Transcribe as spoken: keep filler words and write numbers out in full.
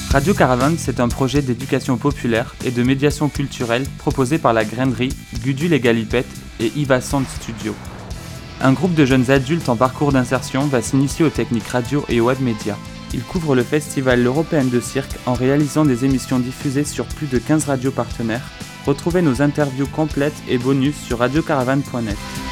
Radio Caravane, c'est un projet d'éducation populaire et de médiation culturelle proposé par la Grainerie, Gudule et Galipette et Iva Sound Studio. Un groupe de jeunes adultes en parcours d'insertion va s'initier aux techniques radio et web média. Il couvre le festival L'Européen de Cirque en réalisant des émissions diffusées sur plus de quinze radios partenaires. Retrouvez nos interviews complètes et bonus sur radio caravane point net.